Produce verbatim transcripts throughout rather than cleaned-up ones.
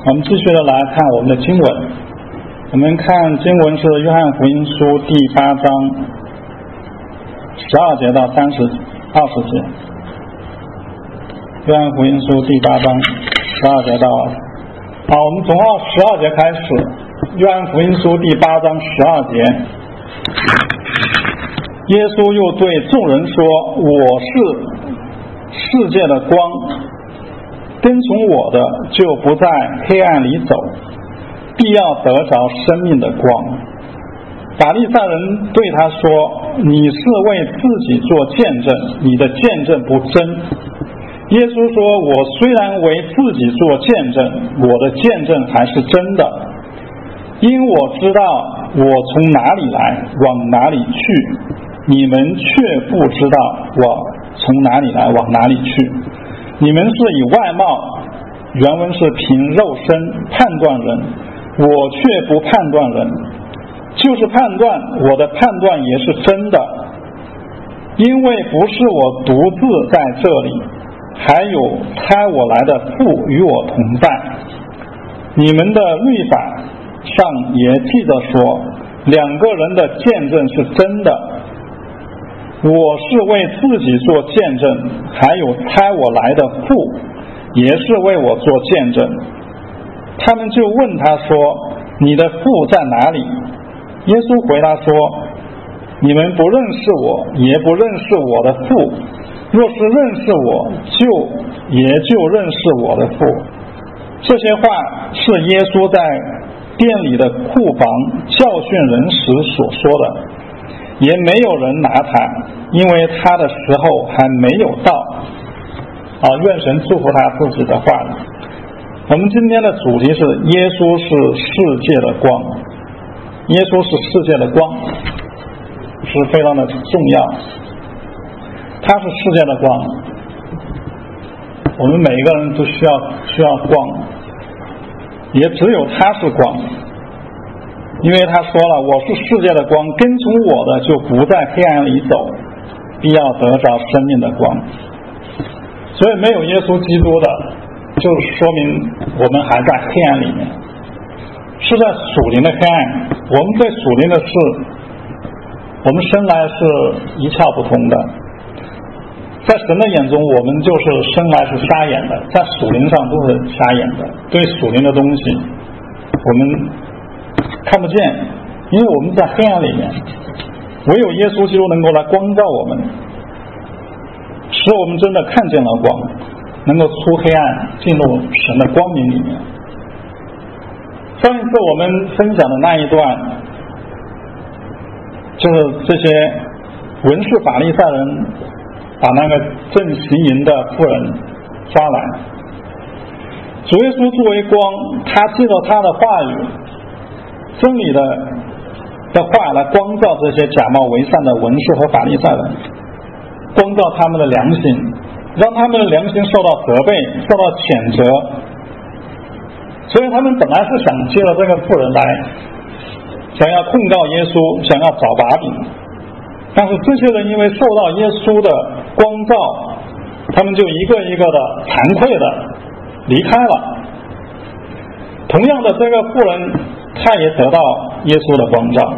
我们继续的来看我们的经文，我们看经文是约翰福音书第八章十二节到三十二十节。约翰福音书第八章十二节到好，我们从二十二节开始。约翰福音书第八章十二节，耶稣又对众人说：我是世界的光，跟从我的就不在黑暗里走，必要得着生命的光。法利赛人对他说：你是为自己做见证，你的见证不真。耶稣说：我虽然为自己做见证，我的见证还是真的，因我知道我从哪里来，往哪里去，你们却不知道我从哪里来，往哪里去。你们是以外貌，原文是凭肉身判断人，我却不判断人，就是判断，我的判断也是真的，因为不是我独自在这里，还有差我来的父与我同在。你们的律法上也记着说，两个人的见证是真的。我是为自己做见证，还有差我来的父也是为我做见证。他们就问他说：你的父在哪里？耶稣回答说：你们不认识我，也不认识我的父，若是认识我，就也就认识我的父。这些话是耶稣在店里的库房教训人时所说的，也没有人拿他，因为他的时候还没有到。好，愿神祝福他自己的话语。我们今天的主题是耶稣是世界的光，耶稣是世界的光，是非常的重要。他是世界的光，我们每一个人都需要需要光，也只有他是光，因为他说了：我是世界的光，跟从我的就不在黑暗里走，必要得着生命的光。所以没有耶稣基督的，就说明我们还在黑暗里面，是在属灵的黑暗。我们对属灵的事，我们生来是一窍不通的，在神的眼中我们就是生来是瞎眼的，在属灵上都是瞎眼的，对属灵的东西我们看不见，因为我们在黑暗里面，唯有耶稣基督能够来光照我们，使我们真的看见了光，能够出黑暗进入神的光明里面。上一次我们分享的那一段，就是这些文士法利赛人把那个正行淫的妇人抓来，主耶稣作为光，他借着他的话语真理的的话来光照这些假冒为善的文士和法利赛人，光照他们的良心，让他们的良心受到责备，受到谴责。所以他们本来是想借着这个妇人来想要控告耶稣，想要找把柄，但是这些人因为受到耶稣的光照，他们就一个一个的惭愧的离开了。同样的，这个妇人他也得到耶稣的光照。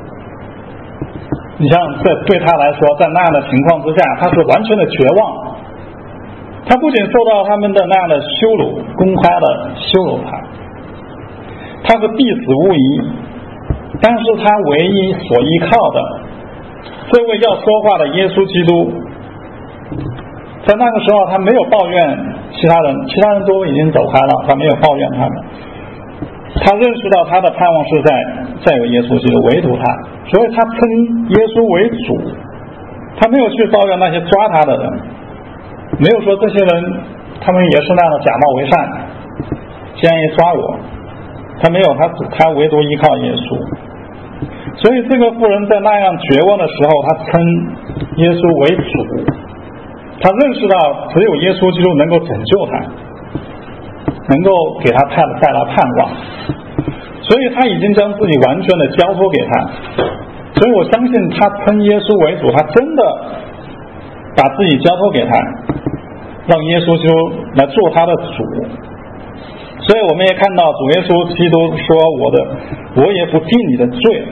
你像这对他来说，在那样的情况之下，他是完全的绝望。他不仅受到他们的那样的羞辱，公开的羞辱他，他是必死无疑，但是他唯一所依靠的这位要说话的耶稣基督，在那个时候他没有抱怨其他人，其他人都已经走开了，他没有抱怨他们。他认识到他的盼望是在在有耶稣基督，唯独他，所以他称耶稣为主，他没有去抱怨那些抓他的人，没有说这些人他们也是那样的假冒为善，既然也抓我，他没有，他他唯独依靠耶稣。所以这个妇人在那样绝望的时候，他称耶稣为主，他认识到只有耶稣基督能够拯救他，能够给他带带来盼望，所以他已经将自己完全的交托给他。所以我相信他称耶稣为主，他真的把自己交托给他，让耶稣基督来做他的主。所所以我们也看到主耶稣基督说我的我也不定你的罪。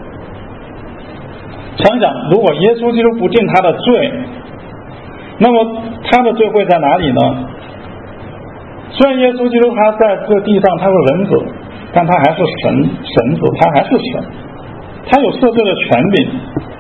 想想如果耶稣基督不定他的罪，那么他的罪会在哪里呢？虽然耶稣基督他在这地上他是人子，但他还是神神子，他还是神，他有赦罪的权柄，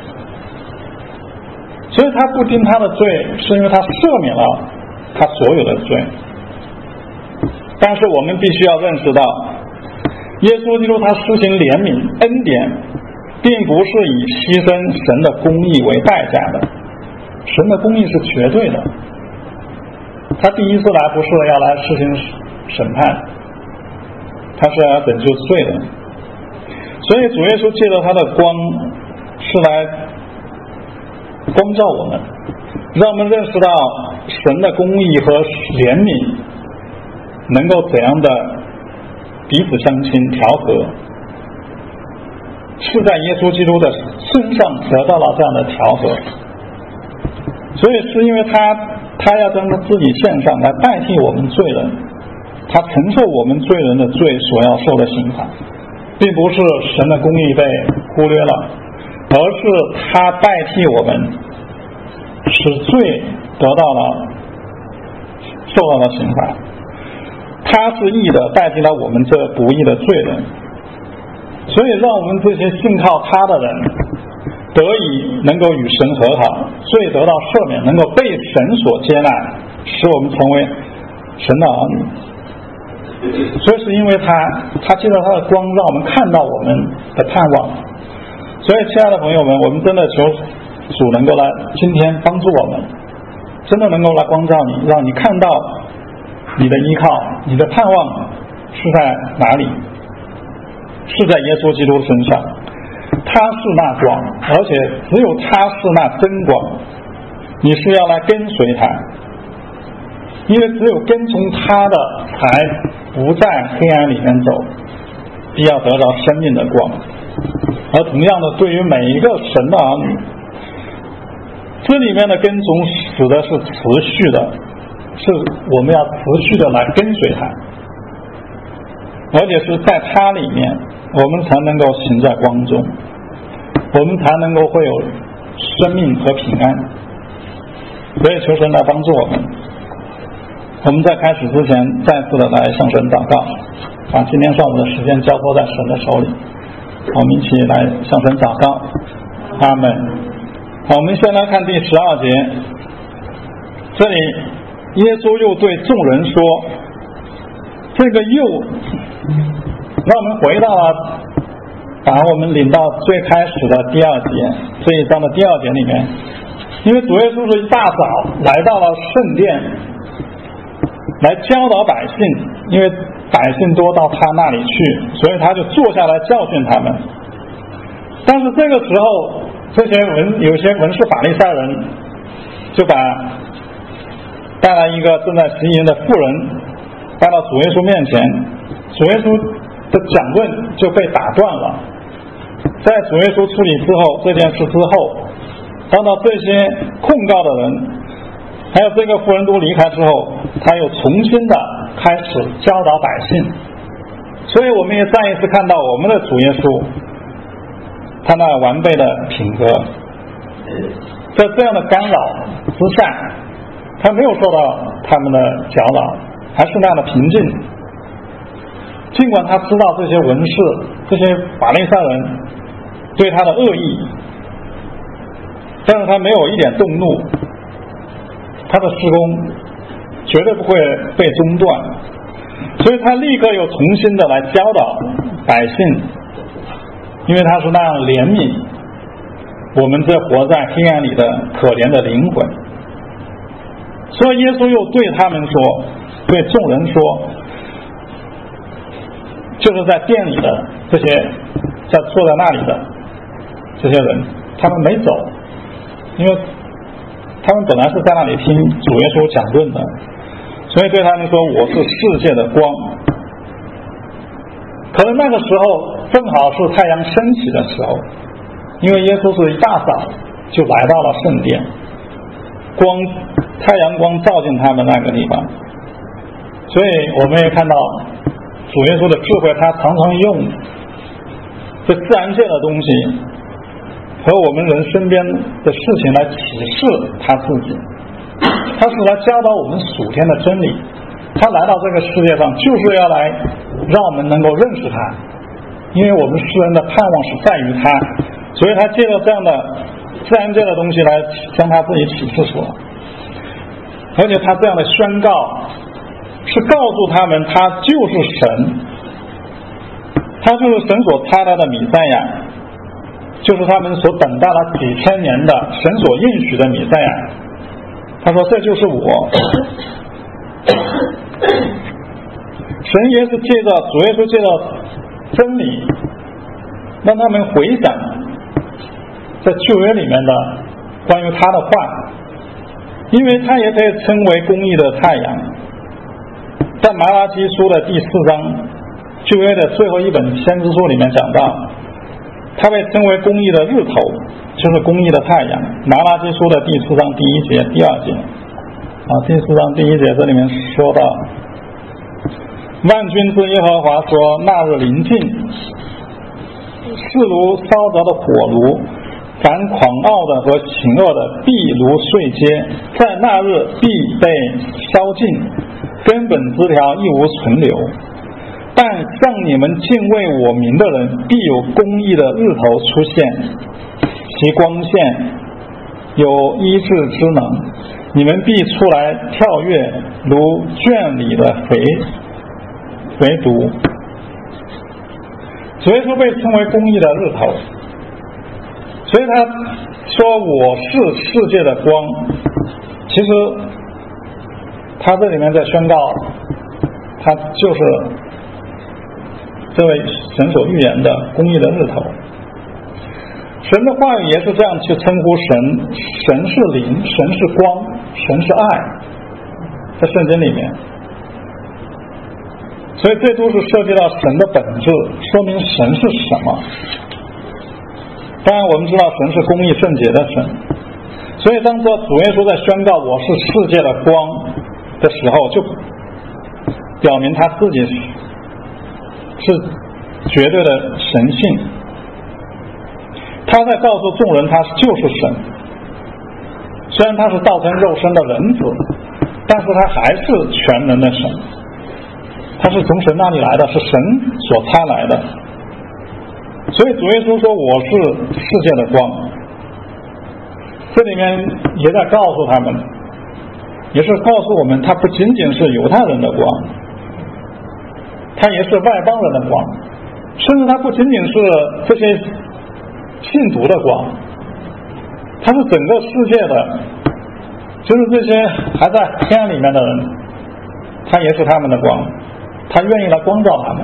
所以他不定他的罪，是因为他赦免了他所有的罪。但是我们必须要认识到，耶稣基督他施行怜悯恩典，并不是以牺牲神的公义为代价的，神的公义是绝对的，他第一次来不是要来施行审判，他是要拯救罪的。所以主耶稣借着他的光是来光照我们，让我们认识到神的公义和怜悯能够怎样的彼此相亲调和，是在耶稣基督的身上得到了这样的调和。所以是因为他他要将他自己献上来代替我们罪人，他承受我们罪人的罪所要受的刑罚，并不是神的公义被忽略了，而是他代替我们使罪得到了受到了刑罚，他是义的代替了我们这不义的罪人。所以让我们这些信靠他的人得以能够与神和好，罪得到赦免，能够被神所接纳，使我们成为神的儿女。所以是因为他他借着他的光让我们看到我们的盼望。所以亲爱的朋友们，我们真的求主能够来今天帮助我们，真的能够来光照你，让你看到你的依靠，你的盼望是在哪里，是在耶稣基督身上，他是那光，而且只有他是那真光，你是要来跟随他，因为只有跟从他的才不在黑暗里面走，必要得到生命的光。而同样的，对于每一个神的儿女，这里面的跟从指的是持续的，是我们要持续的来跟随他，而且是在他里面我们才能够行在光中，我们才能够会有生命和平安。所以求神来帮助我们。我们在开始之前再次的来向神祷告，把今天上午的时间交托在神的手里，我们一起来向神祷告。阿们。好，我们先来看第十二节，这里耶稣又对众人说，这个又让我们回到了把我们领到最开始的第二节，这一章的第二节里面，因为主耶稣是一大早来到了圣殿来教导百姓，因为百姓多到他那里去，所以他就坐下来教训他们。但是这个时候这些文有些文士法利赛人就把带来一个正在行淫的妇人带到主耶稣面前，主耶稣的讲论就被打断了。在主耶稣处理之后，这件事之后，当到这些控告的人还有这个妇人都离开之后，他又重新的开始教导百姓。所以我们也再一次看到我们的主耶稣他那完备的品格，在这样的干扰之下，他没有受到他们的搅扰，还是那样的平静。尽管他知道这些文士这些法利赛人对他的恶意，但是他没有一点动怒，他的事工绝对不会被中断，所以他立刻又重新的来教导百姓，因为他是那样怜悯我们这活在黑暗里的可怜的灵魂。所以耶稣又对他们说，对众人说，就是在店里的这些在坐在那里的这些人，他们没走，因为他们本来是在那里听主耶稣讲论的，所以对他们说，我是世界的光。可能那个时候正好是太阳升起的时候，因为耶稣是一大早就来到了圣殿，光太阳光照进他们那个地方，所以我们也看到主耶稣的智慧，他常常用这自然界的东西和我们人身边的事情来启示他自己，他是来教导我们属天的真理，他来到这个世界上就是要来让我们能够认识他，因为我们世人的盼望是在于他，所以他借着这样的自然界的东西来将他自己启示出来，而且他这样的宣告是告诉他们他就是神，他就是神所差来的弥赛亚，就是他们所等待了几千年的神所应许的弥赛亚。他说这就是我。神也是借着主耶稣借着真理让他们回想在旧约里面的关于他的话，因为他也可以称为公义的太阳。在马拉基书的第四章，旧约的最后一本先知书里面讲到，他被称为公义的日头，就是公义的太阳。马拉基书的第四章第一节第二节啊，第四章第一节这里面说到，万军之耶和华说，那日临近，是如烧着的火炉，凡狂傲的和行恶的必如碎秸，在那日必被烧尽，根本枝条亦无存留。但向你们敬畏我名的人，必有公义的日头出现，其光线有医治之能，你们必出来跳跃，如圈里的肥肥犊。所以说被称为公义的日头，所以他说我是世界的光，其实他这里面在宣告他就是这位神所预言的公义的日头。神的话语也是这样去称呼神，神是灵，神是光，神是爱，在圣经里面。所以这都是涉及到神的本质，说明神是什么。当然我们知道神是公义圣洁的神，所以当说主耶稣在宣告我是世界的光的时候，就表明他自己是绝对的神性，他在告诉众人他就是神。虽然他是道成肉身的人子，但是他还是全能的神，他是从神那里来的，是神所差来的。所以主耶稣说我是世界的光，这里面也在告诉他们，也是告诉我们他不仅仅是犹太人的光，他也是外邦人的光，甚至他不仅仅是这些信徒的光，他是整个世界的，就是这些还在黑暗里面的人，他也是他们的光，他愿意来光照他们，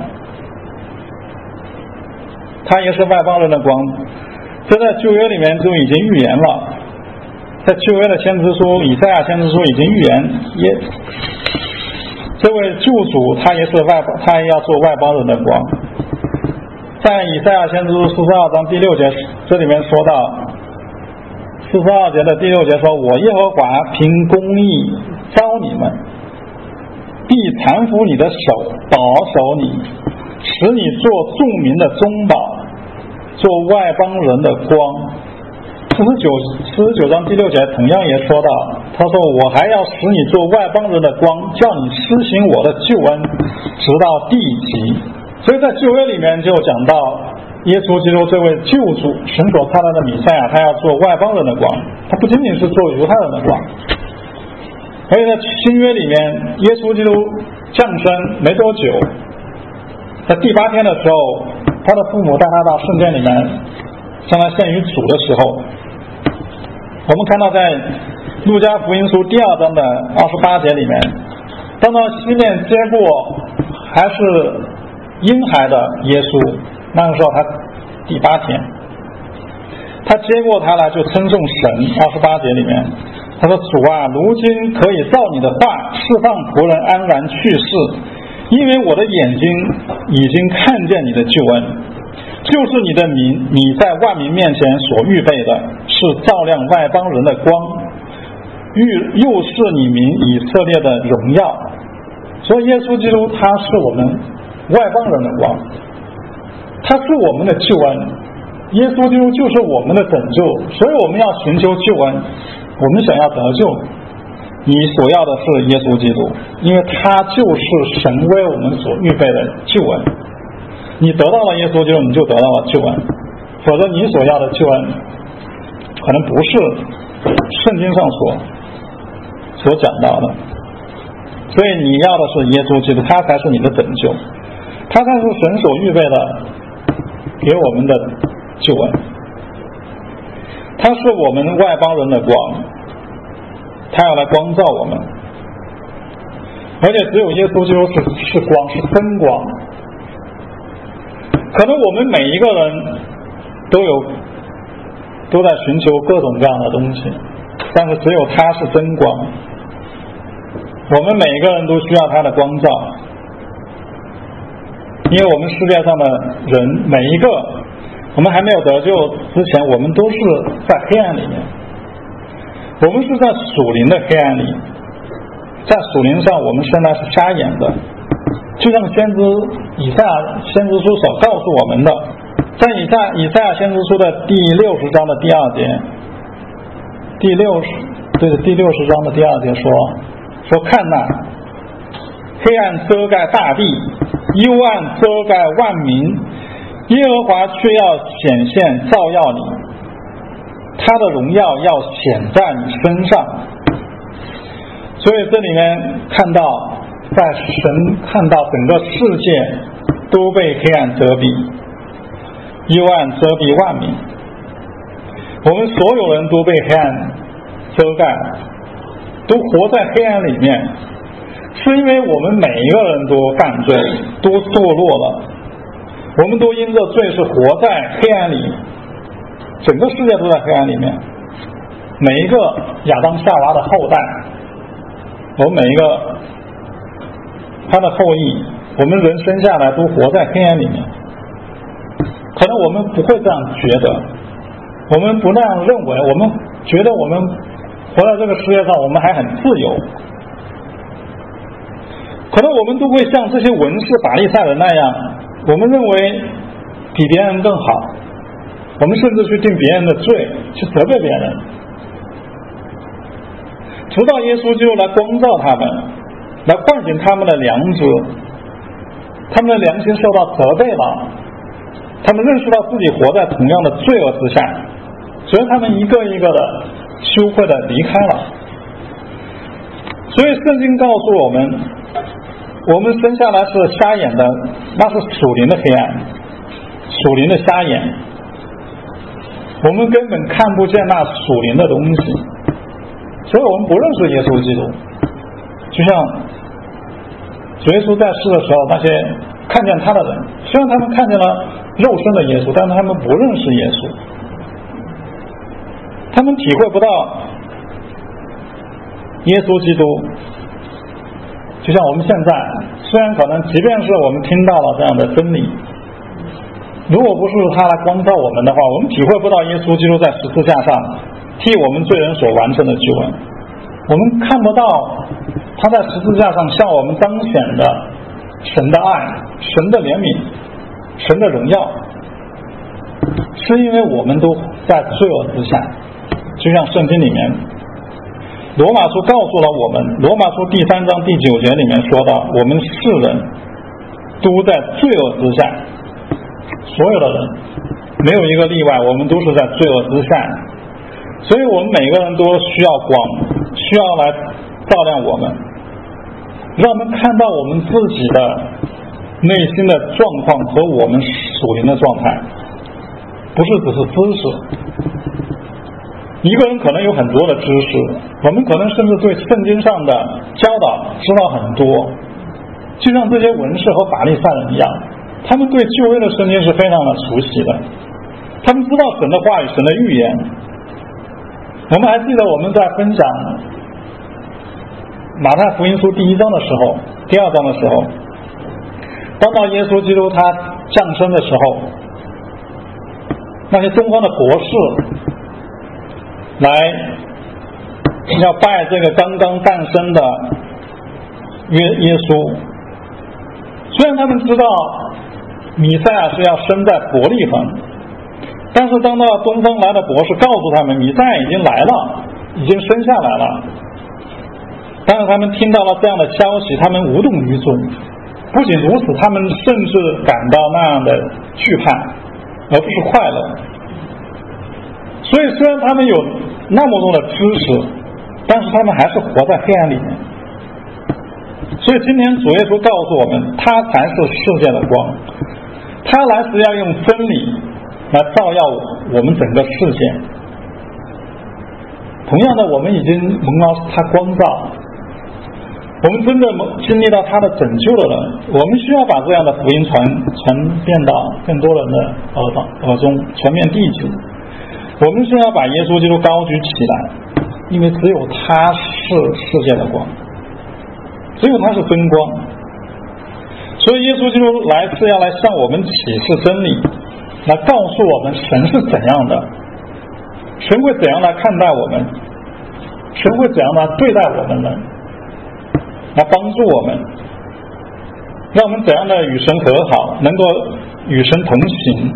他也是外邦人的光。这在旧约里面就已经预言了，在旧约的先知书以赛亚先知书已经预言，也这位救主他也是外邦，他也要做外邦人的光。在以赛亚先知书四十二章第六节，这里面说到四十二节的第六节说，我耶和华凭公义招你们，必搀扶你的手，保守你，使你做众民的中保，做外邦人的光。四十九四十九章第六节同样也说到，他说我还要使你做外邦人的光，叫你施行我的救恩，直到地极。所以在旧约里面就讲到耶稣基督这位救主，神所差来的弥赛亚，他要做外邦人的光，他不仅仅是做犹太人的光。而且在新约里面，耶稣基督降生没多久，在第八天的时候，他的父母带他到圣殿里面向他献于主的时候，我们看到在路加福音书第二章的二十八节里面，当到西面接过还是婴孩的耶稣，那个时候他第八天，他接过他来就称颂神。二十八节里面他说，主啊，如今可以照你的话释放仆人安然去世，因为我的眼睛已经看见你的救恩，就是你的名，你在万民面前所预备的，是照亮外邦人的光，又是你民以色列的荣耀。所以耶稣基督他是我们外邦人的光，他是我们的救恩，耶稣基督就是我们的拯救，所以我们要寻求救恩，我们想要得救，你所要的是耶稣基督，因为他就是神为我们所预备的救恩，你得到了耶稣基督，你就得到了救恩，否则你所要的救恩可能不是圣经上所所讲到的。所以你要的是耶稣基督，他才是你的拯救，他才是神所预备的给我们的救恩，他是我们外邦人的光，他要来光照我们，而且只有耶稣基督是是光，是真光。可能我们每一个人都有都在寻求各种各样的东西，但是只有他是真光，我们每一个人都需要他的光照，因为我们世界上的人每一个，我们还没有得救之前，我们都是在黑暗里面，我们是在属灵的黑暗里，在属灵上我们现在是瞎眼的，就像先知以赛亚先知书所告诉我们的，在以赛以赛亚先知书的第六十章的第二节，第六十对第六十章的第二节说说看哪，黑暗遮盖大地，幽暗遮盖万民，耶和华却要显现照耀你，他的荣耀要显在你身上。所以这里面看到，在神看到整个世界都被黑暗遮蔽，幽暗遮蔽万民，我们所有人都被黑暗遮盖，都活在黑暗里面，是因为我们每一个人都犯罪，都堕落了，我们都因着罪是活在黑暗里，整个世界都在黑暗里面，每一个亚当夏娃的后代，我们每一个他的后裔，我们人生下来都活在黑暗里面。可能我们不会这样觉得，我们不那样认为，我们觉得我们活在这个世界上我们还很自由，可能我们都会像这些文士法利赛人那样，我们认为比别人更好，我们甚至去定别人的罪，去责备别人，直到耶稣基督来光照他们，来唤醒他们的良知，他们的良心受到责备了，他们认识到自己活在同样的罪恶之下，所以他们一个一个的羞愧的离开了。所以圣经告诉我们，我们生下来是瞎眼的，那是属灵的黑暗，属灵的瞎眼，我们根本看不见那属灵的东西，所以我们不认识耶稣基督。就像主耶稣在世的时候，那些看见他的人，虽然他们看见了肉身的耶稣，但是他们不认识耶稣，他们体会不到耶稣基督。就像我们现在，虽然可能即便是我们听到了这样的真理，如果不是他来光照我们的话，我们体会不到耶稣基督在十字架上替我们罪人所完成的救恩，我们看不到他在十字架上向我们彰显的神的爱，神的怜悯，神的荣耀，是因为我们都在罪恶之下。就像圣经里面罗马书告诉了我们，罗马书第三章第九节里面说到，我们世人都在罪恶之下，所有的人没有一个例外，我们都是在罪恶之下，所以我们每个人都需要光，需要来照亮我们，让我们看到我们自己的内心的状况和我们属灵的状态，不是只是知识。一个人可能有很多的知识，我们可能甚至对圣经上的教导知道很多，就像这些文士和法利赛人一样，他们对旧约的圣经是非常的熟悉的，他们知道神的话语，神的预言。我们还记得我们在分享马太福音书第一章的时候，第二章的时候，当到耶稣基督他降生的时候，那些东方的国士来要拜这个刚刚诞生的耶耶稣， 虽然他们知道弥赛亚是要生在伯利恒，但是当到东方来的博士告诉他们弥赛亚已经来了，已经生下来了，但是他们听到了这样的消息，他们无动于衷。不仅如此，他们甚至感到那样的惧怕，而不是快乐。所以虽然他们有那么多的知识，但是他们还是活在黑暗里面。所以今天主耶稣告诉我们，他才是世界的光，他来是要用真理来照耀我们整个世界。同样的，我们已经蒙了他光照，我们真的经历到他的拯救的人，我们需要把这样的福音传传遍到更多人的耳耳中，传遍地球。我们需要把耶稣基督高举起来，因为只有他是世界的光，只有他是真光。所以耶稣基督来是要来向我们启示真理，来告诉我们神是怎样的，神会怎样来看待我们，神会怎样来对待我们呢？来帮助我们，让我们怎样的与神和好，能够与神同行。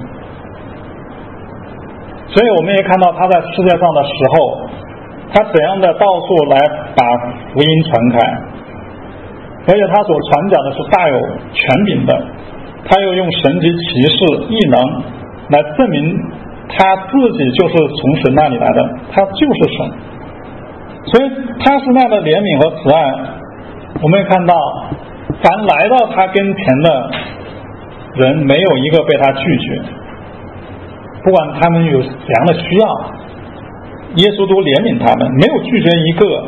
所以我们也看到他在世界上的时候，他怎样的到处来把福音传开，而且他所传讲的是大有权柄的，他又用神迹奇事异能来证明他自己就是从神那里来的，他就是神。所以他是那样的怜悯和慈爱。我们也看到凡来到他跟前的人，没有一个被他拒绝，不管他们有怎样的需要，耶稣都怜悯他们，没有拒绝一个。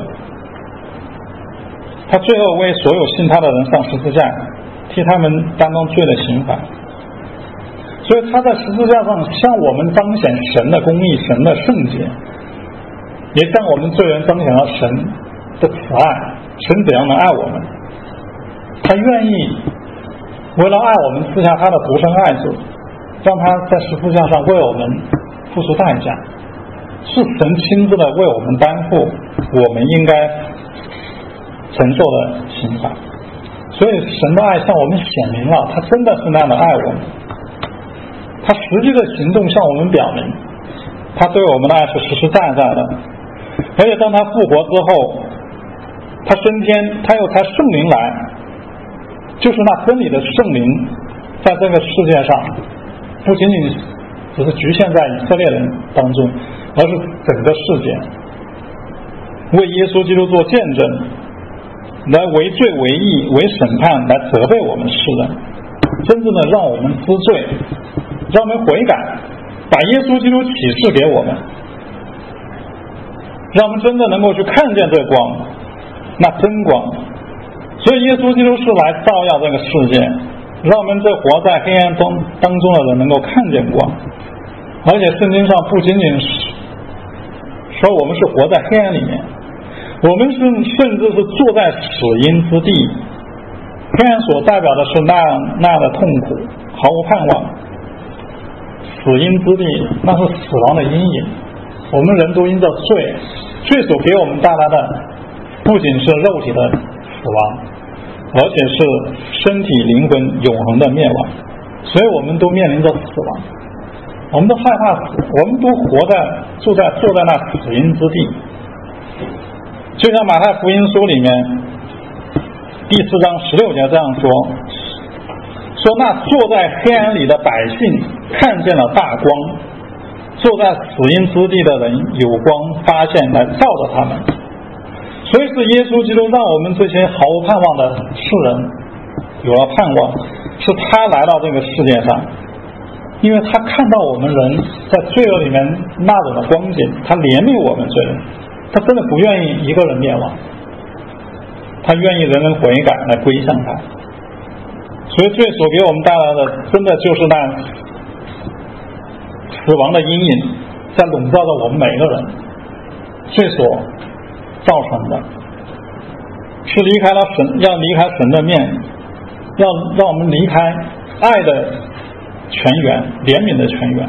他最后为所有信他的人上十字架，替他们担当罪的刑罚。所以他在十字架上向我们彰显神的公义，神的圣洁，也向我们罪人彰显了神的慈爱，神怎样能爱我们。他愿意为了爱我们赐下他的独生爱子，让他在十字架上为我们付出代价，是神亲自的为我们担负我们应该承受的刑罚。所以神的爱向我们显明了，他真的是那样的爱我们，他实际的行动向我们表明他对我们的爱是实实在在的。而且当他复活之后，他升天，他又才圣灵来，就是那真理的圣灵在这个世界上不仅仅只是局限在以色列人当中，而是整个世界，为耶稣基督做见证，来为罪为义为审判，来责备我们世人，真正的让我们知罪，让我们悔改，把耶稣基督启示给我们，让我们真的能够去看见这光，那真光。所以耶稣基督是来照耀这个世界，让我们这活在黑暗中当中的人能够看见光。而且圣经上不仅仅是说我们是活在黑暗里面，我们是甚至是坐在死荫之地。黑暗所代表的是那样那样的痛苦，毫无盼望。死荫之地，那是死亡的阴影。我们人都因着罪，罪所给我们带来的不仅是肉体的死亡，而且是身体灵魂永恒的灭亡。所以我们都面临着死亡，我们都害怕死，我们都活在住在坐在那死荫之地。就像马太福音书里面第四章十六节这样说，说那坐在黑暗里的百姓看见了大光，坐在死荫之地的人有光发现来照着他们。所以是耶稣基督让我们这些毫无盼望的世人有了盼望，是他来到这个世界上，因为他看到我们人在罪恶里面那种的光景，他怜悯我们罪人，他真的不愿意一个人灭亡，他愿意人人悔改来归向他。所以罪所给我们带来的真的就是那死亡的阴影在笼罩着我们每个人，罪所造成的是离开了神，要离开神的面，要让我们离开爱的泉源，怜悯的泉源。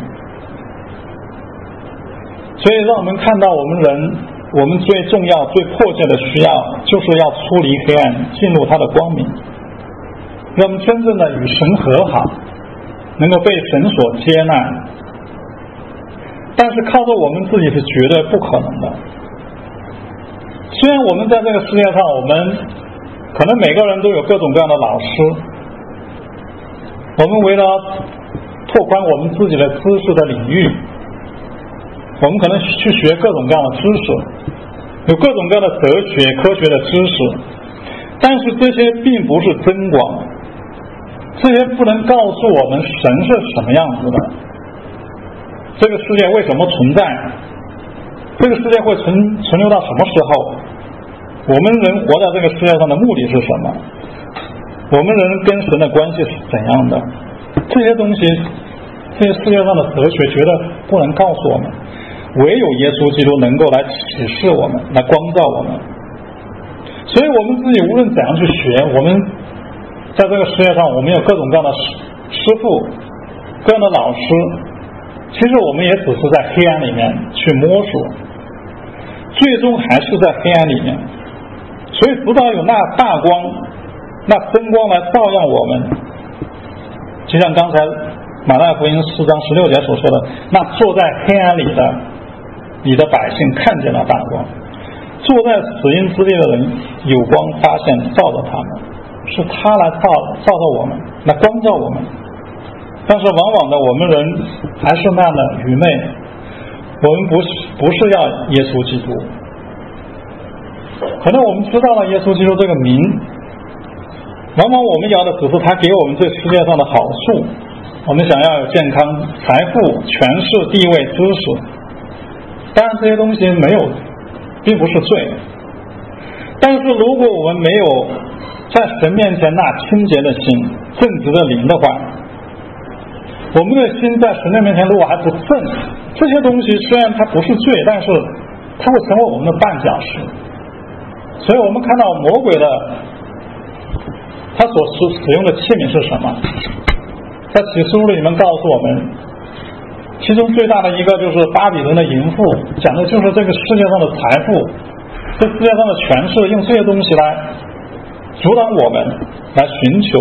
所以让我们看到我们人，我们最重要最迫切的需要就是要出离黑暗，进入他的光明。 让我们真正的与神和好，能够被神所接纳。但是靠着我们自己是绝对不可能的。虽然我们在这个世界上，我们可能每个人都有各种各样的老师，我们为了拓宽我们自己的知识的领域，我们可能去学各种各样的知识，有各种各样的哲学科学的知识，但是这些并不是真光，这些不能告诉我们神是什么样子的，这个世界为什么存在，这个世界会存存留到什么时候，我们人活在这个世界上的目的是什么，我们人跟神的关系是怎样的，这些东西，这些世界上的哲学绝对不能告诉我们，唯有耶稣基督能够来启示我们，来光照我们。所以我们自己无论怎样去学，我们在这个世界上，我们有各种各样的师傅，各样的老师，其实我们也只是在黑暗里面去摸索，最终还是在黑暗里面。所以直到有那大光，那真光来照耀我们，就像刚才马太福音四章十六节所说的，那坐在黑暗里的你的百姓看见了大光，坐在死荫之地的人有光发现照着他们，是他来照照着我们，来光照我们。但是往往的我们人还是那样的愚昧，我们不是不是要耶稣基督，可能我们知道了耶稣基督这个名，往往我们要的只是他给我们这世界上的好处，我们想要有健康、财富、权势、地位、知识，当然这些东西没有并不是罪，但是如果我们没有在神面前那清洁的心、正直的灵的话，我们的心在神的面前如果还不正，这些东西虽然它不是罪，但是它会成为我们的绊脚石。所以我们看到魔鬼的他所使使用的器皿是什么，在启示录里面告诉我们，其中最大的一个就是巴比伦的淫妇，讲的就是这个世界上的财富，这世界上的权势，用这些东西来阻挡我们来寻求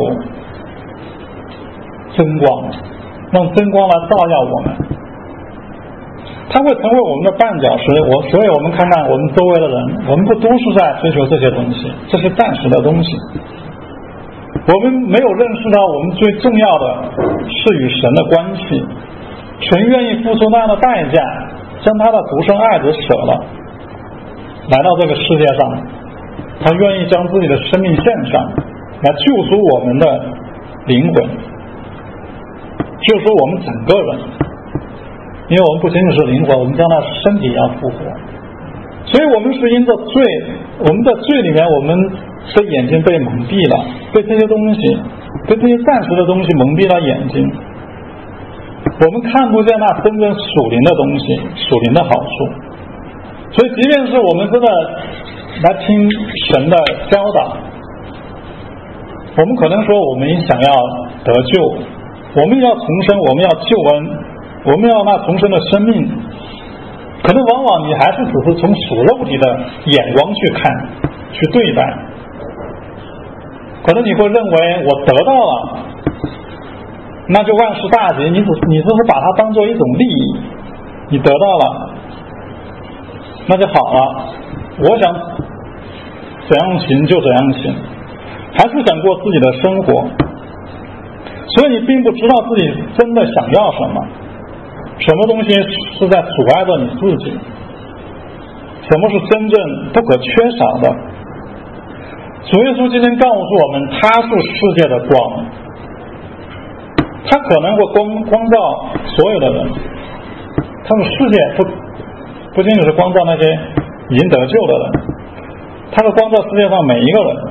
真光，让真光来照耀我们，它会成为我们的绊脚石。我所以我们看看我们周围的人，我们不都是在追求这些东西，这是暂时的东西，我们没有认识到我们最重要的是与神的关系，神愿意付出那样的代价，将他的独生爱子舍了，来到这个世界上，他愿意将自己的生命献上，来救赎我们的灵魂，救赎我们整个人，因为我们不仅仅是灵魂，我们将他身体要复活。所以我们是因着罪，我们在罪里面，我们的眼睛被蒙蔽了，被这些东西，被这些暂时的东西蒙蔽了眼睛，我们看不见那真正属灵的东西，属灵的好处。所以即便是我们真的来听神的教导，我们可能说我们想要得救，我们要重生，我们要救恩，我们要那重生的生命，可能往往你还是只是从属肉体的眼光去看去对待，可能你会认为我得到了，那就万事大吉，你只你只是把它当做一种利益，你得到了那就好了，我想怎样行就怎样行，还是想过自己的生活，所以你并不知道自己真的想要什么，什么东西是在阻碍着你自己，什么是真正不可缺少的。主耶稣今天告诉我们，他是世界的光，他可能会光光照所有的人，他是世界不不仅仅是光照那些已经得救的人，他是光照世界上每一个人。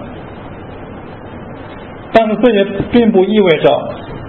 但是这也并不意味着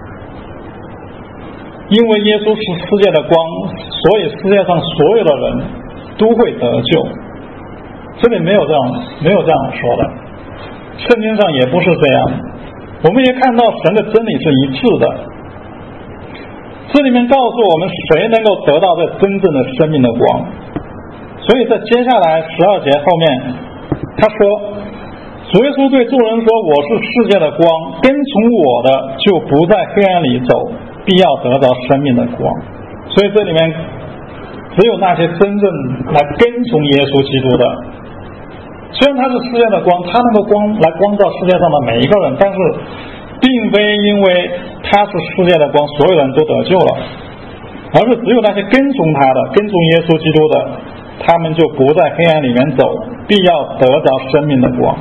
因为耶稣是世界的光，所以世界上所有的人都会得救，这里没有这样没有这样说的，圣经上也不是这样。我们也看到神的真理是一致的，这里面告诉我们谁能够得到这真正的生命的光。所以在接下来十二节后面他说， 主耶稣对众人说，我是世界的光，跟从我的就不在黑暗里走，必要得着生命的光。所以这里面只有那些真正来跟从耶稣基督的，虽然他是世界的光，他能够光来光照世界上的每一个人，但是并非因为他是世界的光所有人都得救了，而是只有那些跟从他的，跟从耶稣基督的，他们就不在黑暗里面走，必要得着生命的光。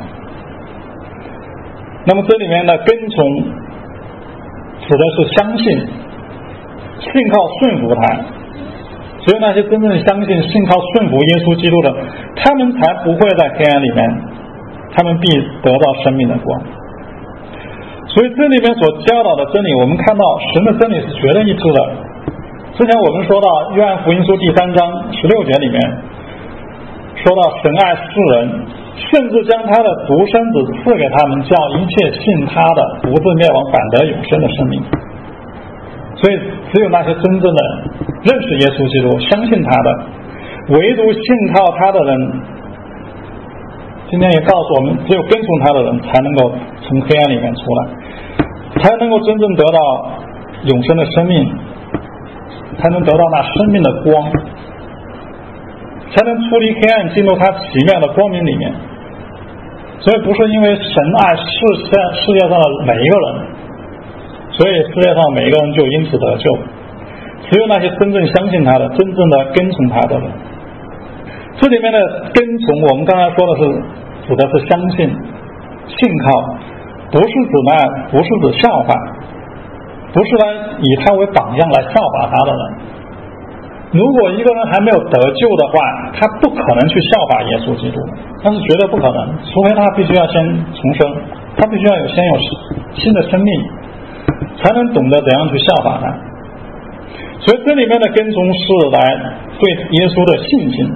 那么这里面的跟从指的是相信，信靠顺服他，只有那些真正相信信靠顺服耶稣基督的，他们才不会在黑暗里面，他们必得到生命的光。所以这里面所教导的真理，我们看到神的真理是绝对一致的。之前我们说到约翰福音书第三章十六节里面说到神爱世人，甚至将他的独生子赐给他们，叫一切信他的不至灭亡，反得永生的生命。所以只有那些真正的认识耶稣基督，相信他的，唯独信靠他的人，今天也告诉我们，只有跟从他的人才能够从黑暗里面出来，才能够真正得到永生的生命，才能得到那生命的光，才能出离黑暗，进入他奇妙的光明里面。所以不是因为神爱世世界上的每一个人，所以世界上每一个人就因此得救，只有那些真正相信他的，真正的跟从他的人。这里面的跟从，我们刚才说的是指的是相信信靠，不是指那不是指效法，不是来以他为榜样来效法他的人。如果一个人还没有得救的话，他不可能去效法耶稣基督，那是绝对不可能，除非他必须要先重生，他必须要有先有新的生命，才能懂得怎样去效法他。所以这里面的跟从是来对耶稣的信心。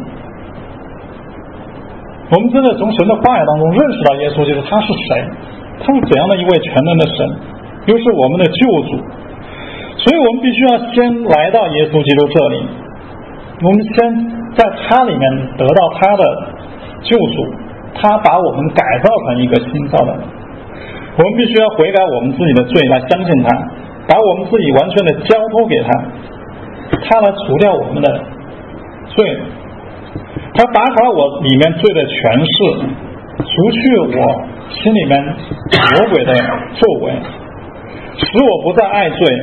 我们真的从神的话语当中认识到耶稣基督他是谁，他是怎样的一位全能的神，又是我们的救主。所以我们必须要先来到耶稣基督这里，我们先在他里面得到他的救主，他把我们改造成一个新造的人。我们必须要悔改我们自己的罪，来相信他，把我们自己完全的交托给他，他来除掉我们的罪，他拔拔我里面罪的权势，除去我心里面魔鬼的作为，使我不再爱罪，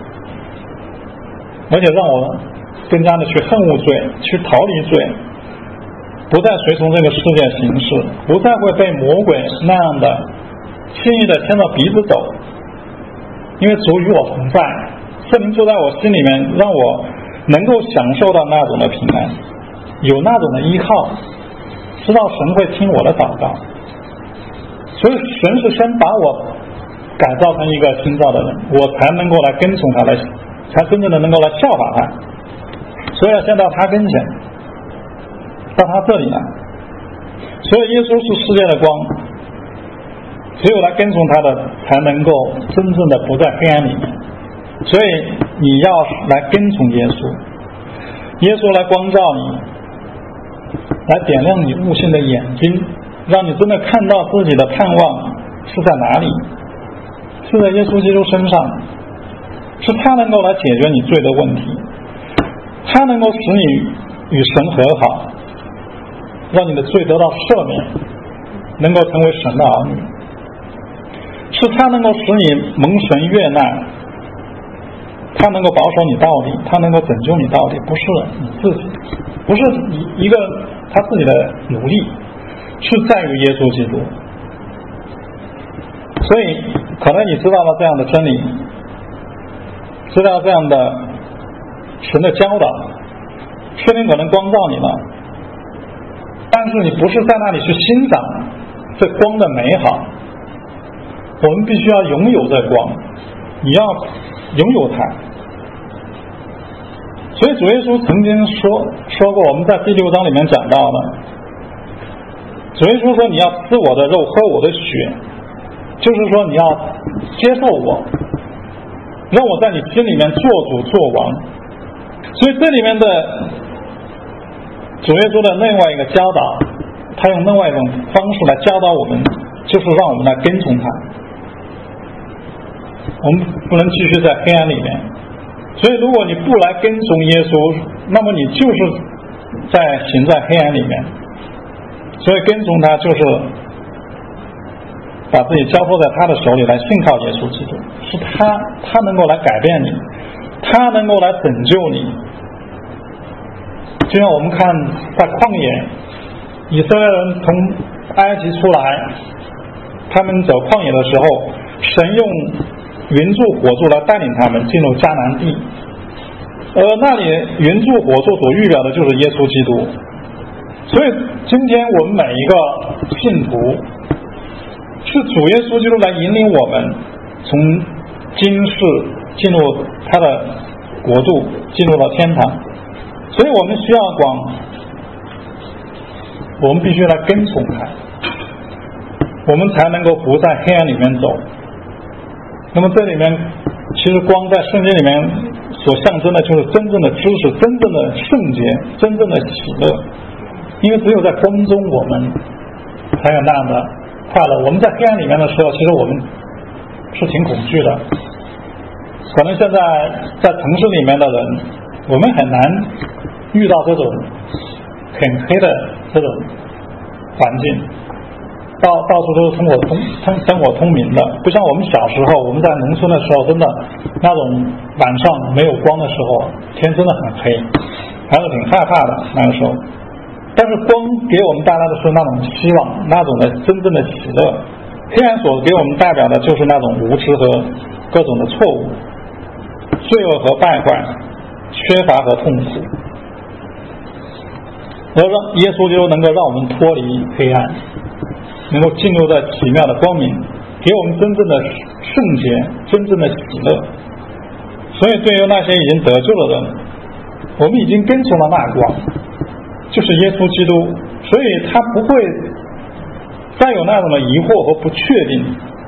而且让我更加的去恨恶罪，去逃离罪，不再随从这个世界行事，不再会被魔鬼那样的轻易的牵着鼻子走。因为主与我同在，圣灵住在我心里面，让我能够享受到那种的平安，有那种的依靠，知道神会听我的祷告。所以神是先把我改造成一个新造的人，我才能够来跟从他，来才真正的能够来效法他。所以要先到他跟前，到他这里来。所以耶稣是世界的光，只有来跟从他的才能够真正的不在黑暗里面。所以你要来跟从耶稣，耶稣来光照你，来点亮你悟性的眼睛，让你真的看到自己的盼望是在哪里，是在耶稣基督身上，是他能够来解决你罪的问题，他能够使你与神和好，让你的罪得到赦免，能够成为神的儿女，是他能够使你蒙神悦纳，他能够保守你到底，他能够拯救你到底，不是你自己，不是一个他自己的努力，是在于耶稣基督。所以可能你知道了这样的真理，知道这样的神的教导，圣灵可能光照你了，但是你不是在那里去欣赏这光的美好。我们必须要拥有这光，你要拥有它。所以主耶稣曾经说说过，我们在第六章里面讲到的，主耶稣说你要吃我的肉，喝我的血，就是说你要接受我，让我在你心里面做主做王。所以这里面的主耶稣的另外一个教导，他用另外一种方式来教导我们就是让我们来跟从他，我们不能继续在黑暗里面。所以如果你不来跟从耶稣，那么你就是在行在黑暗里面。所以跟从他就是把自己交托在他的手里，来信靠耶稣基督，是他他能够来改变你，他能够来拯救你。就像我们看在旷野，以色列人从埃及出来，他们走旷野的时候，神用云柱火柱来带领他们进入迦南地，而那里云柱火柱所预表的就是耶稣基督。所以今天我们每一个信徒是主耶稣基督来引领我们从今世进入他的国度，进入到天堂。所以我们需要光，我们必须来跟从他，我们才能够不在黑暗里面走。那么这里面其实光在圣经里面所象征的就是真正的知识，真正的圣洁，真正的喜乐。因为只有在光中我们才有那样的快乐。我们在黑暗里面的时候，其实我们是挺恐惧的。可能现在在城市里面的人，我们很难遇到这种很黑的这种环境，到到处都是灯火通灯灯火通明的，不像我们小时候，我们在农村的时候，真的那种晚上没有光的时候，天真的很黑，还是挺害怕的那个时候。但是光给我们带来的是那种希望，那种的真正的喜乐。黑暗所给我们代表的就是那种无知和各种的错误、罪恶和败坏、缺乏和痛苦。而让耶稣就能够让我们脱离黑暗，能够进入在奇妙的光明，给我们真正的圣洁，真正的喜乐。所以对于那些已经得救的人，我们已经跟从了那光，就是耶稣基督，所以他不会再有那种的疑惑和不确定，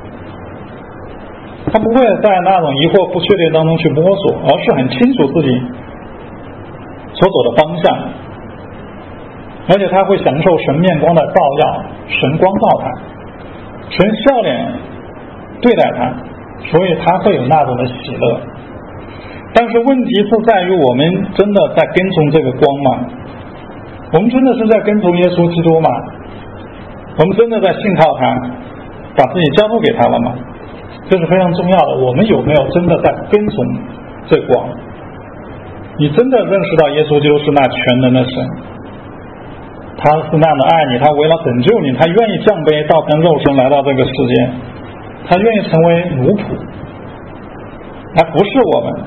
他不会在那种疑惑不确定当中去摸索，而是很清楚自己所走的方向，而且他会享受神面光的照耀，神光照他，神笑脸对待他，所以他会有那种的喜乐。但是问题是在于我们真的在跟从这个光吗？我们真的是在跟从耶稣基督吗？我们真的在信靠他，把自己交托给他了吗？这是非常重要的。我们有没有真的在跟从这光？你真的认识到耶稣基督是那全能的神，他是那样的爱你，他为了拯救你，他愿意降卑道成肉身来到这个世界，他愿意成为奴仆，他不是我们，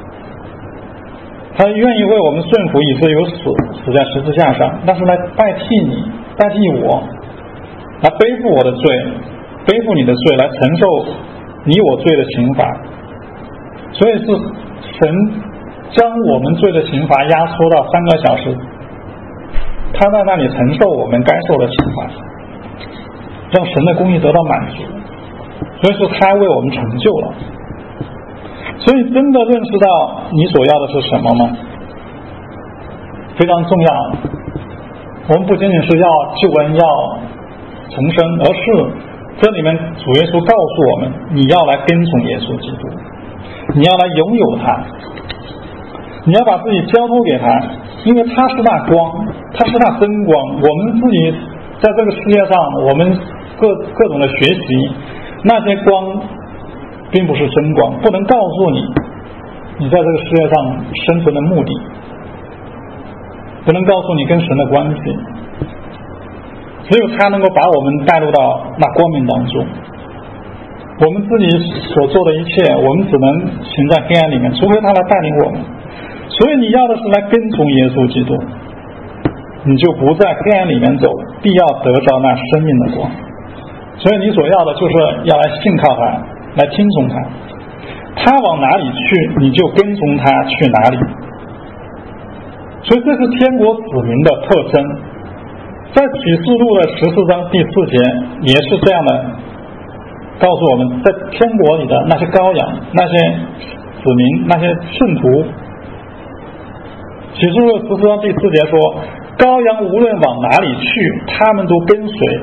他愿意为我们顺服，以至于死死在十字架上，但是来代替你，代替我，来背负我的罪，背负你的罪，来承受你我罪的刑罚。所以是神将我们罪的刑罚压缩到三个小时，他在那里承受我们该受的刑罚，让神的公义得到满足。所以说他为我们成就了。所以真的认识到你所要的是什么吗？非常重要。我们不仅仅是要救恩，要重生，而是这里面主耶稣告诉我们，你要来跟从耶稣基督，你要来拥有他，你要把自己交托给他，因为他是那光，他是那真光。我们自己在这个世界上，我们各各种的学习，那些光并不是真光，不能告诉你你在这个世界上生存的目的，不能告诉你跟神的关系。只有他能够把我们带入到那光明当中。我们自己所做的一切，我们只能行在黑暗里面，除非他来带领我们。所以你要的是来跟从耶稣基督，你就不在黑暗里面走，必要得着那生命的光。所以你所要的就是要来信靠他，来听从他，他往哪里去，你就跟从他去哪里。所以这是天国子民的特征。在启示录的十四章第四节也是这样的告诉我们，在天国里的那些羔羊，那些子民，那些圣徒。启示录十四章第四节说，羔羊无论往哪里去，他们都跟随，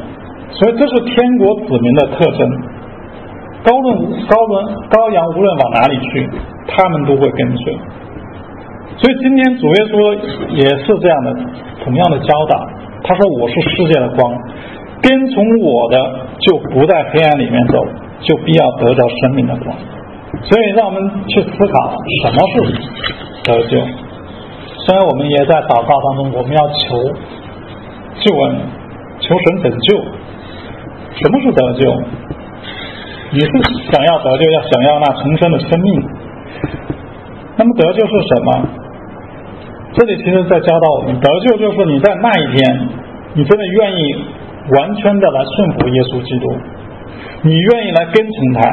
所以这是天国子民的特征。高论高论羔羊无论往哪里去，他们都会跟随。所以今天主耶稣也是这样的，同样的教导。他说：“我是世界的光，跟从我的就不在黑暗里面走，就必要得着生命的光。”所以让我们去思考什么是得救。虽然我们也在祷告当中，我们要求救恩，求神拯救。什么是得救？你是想要得救，要想要那重生的生命。那么得救是什么？这里其实在教导我们，得救就是你在那一天，你真的愿意完全的来顺服耶稣基督，你愿意来跟从他，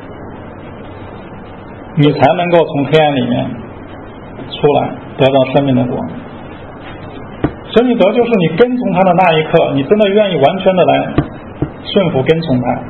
你才能够从黑暗里面出来，得到生命的光。所以你得救是你跟从他的那一刻，你真的愿意完全的来顺服跟从他，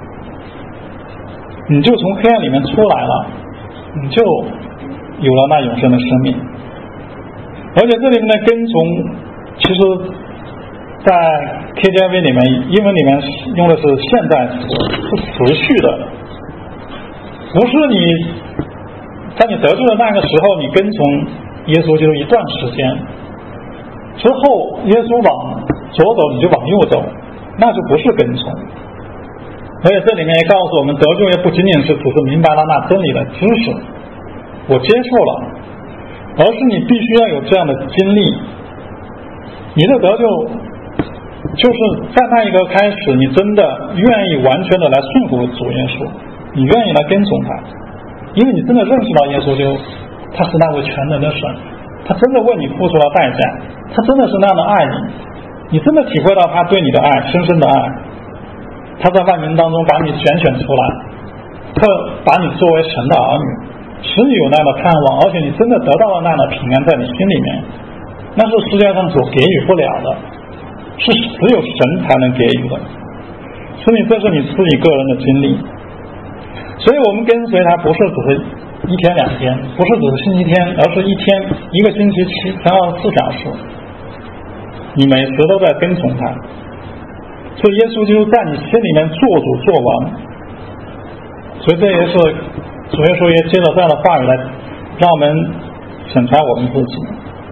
你就从黑暗里面出来了，你就有了那永生的生命。而且这里面的跟从，其实在 K J V 里面，英文里面用的是现在时，是持续的，不是你在你得救的那个时候，你跟从耶稣基督一段时间之后，耶稣往左走你就往右走，那就不是跟从。而且这里面也告诉我们，得救也不仅仅是只是明白了那真理的知识，我接受了，而是你必须要有这样的经历。你的得救就是在那一个开始，你真的愿意完全的来顺服主耶稣，你愿意来跟从他，因为你真的认识到耶稣基督他是那位全能的神，他真的为你付出了代价，他真的是那样的爱你，你真的体会到他对你的爱，深深的爱，他在万民当中把你拣选出来，他把你作为神的儿女，使你有那样的盼望，而且你真的得到了那样的平安在你心里面，那是世界上所给予不了的，是只有神才能给予的，所以这是你自己个人的经历。所以我们跟随他不是只是一天两天，不是只是星期天，而是一天一个星期七三二十四小时，你每时都在跟从他。所以耶稣基督在你心里面做主做王，所以这也是主耶稣也接着这样的话语来让我们审查我们自己。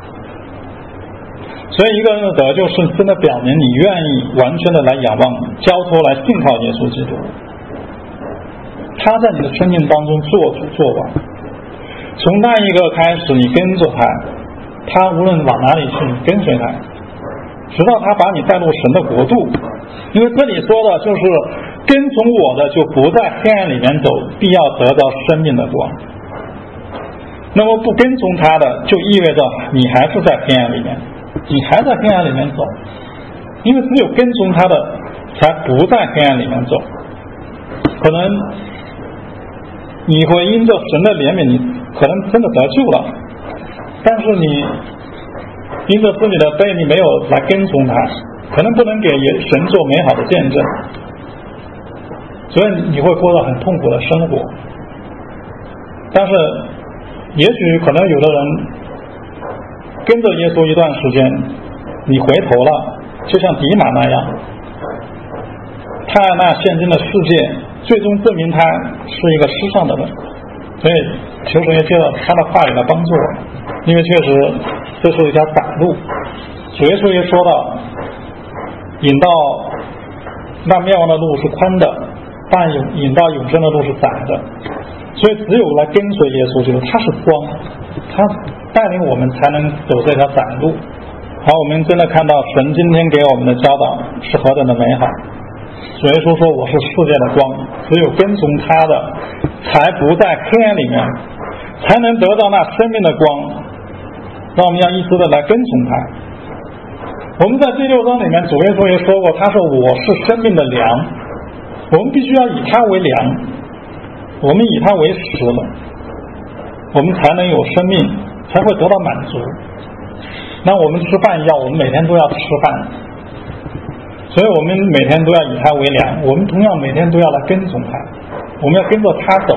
所以一个人的得救是真的表明你愿意完全的来仰望交托来信靠耶稣基督，他在你的生命当中做主做王。从那一个开始你跟着他，他无论往哪里去你跟随他，直到他把你带入神的国度。因为这里说的就是跟从我的就不在黑暗里面走，必要得到生命的光。那么不跟从他的就意味着你还是在黑暗里面，你还在黑暗里面走，因为只有跟从他的才不在黑暗里面走。可能你会因着神的怜悯，你可能真的得救了，但是你因着自己的悖逆没有来跟从他，可能不能给神做美好的见证，所以你会过得很痛苦的生活。但是也许可能有的人跟着耶稣一段时间，你回头了，就像迪马那样，他那现今的世界最终证明他是一个失丧的人。所以求神也借着他的话语来帮助我们，因为确实这是一条窄路。主耶稣也说到，引到那灭亡的路是宽的，但引到永生的路是窄的。所以只有来跟随耶稣基督，他是光，他带领我们才能走这条窄路。好，我们真的看到神今天给我们的教导是何等的美好。主耶稣说我是世界的光，只有跟从他的才不在黑暗里面，才能得到那生命的光。让我们要一直的来跟从他。我们在第六章里面主耶稣也说过，他说我是生命的粮，我们必须要以他为粮，我们以他为食了，我们才能有生命，才会得到满足。那我们吃饭一样，我们每天都要吃饭，所以我们每天都要以他为粮，我们同样每天都要来跟从他，我们要跟着他走。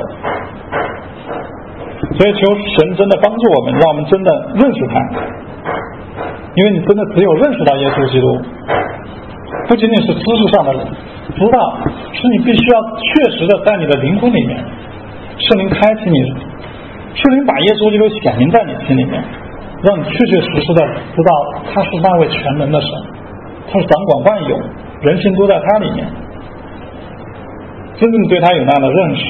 所以求神真的帮助我们，让我们真的认识他，因为你真的只有认识到耶稣基督， 不仅仅是知识上的知道，是你必须要确实的在你的灵魂里面，圣灵开启你，圣灵把耶稣基督显明在你心里面，让你确确实实的知道他是那位全能的神，他是掌管万有，人心都在他里面，真正对他有那样的认识。